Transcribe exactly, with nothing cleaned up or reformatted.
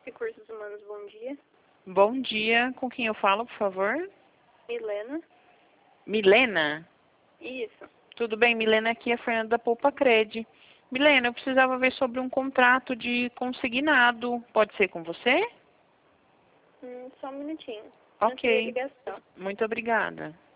Recursos Humanos, bom dia. Bom dia, com quem eu falo, por favor? Milena. Milena? Isso. Tudo bem, Milena, aqui é a Fernanda da Poupa Cred. Milena, eu precisava ver sobre um contrato de consignado. Pode ser com você? Hum, só um minutinho. Ok. Transferir a ligação. Muito obrigada.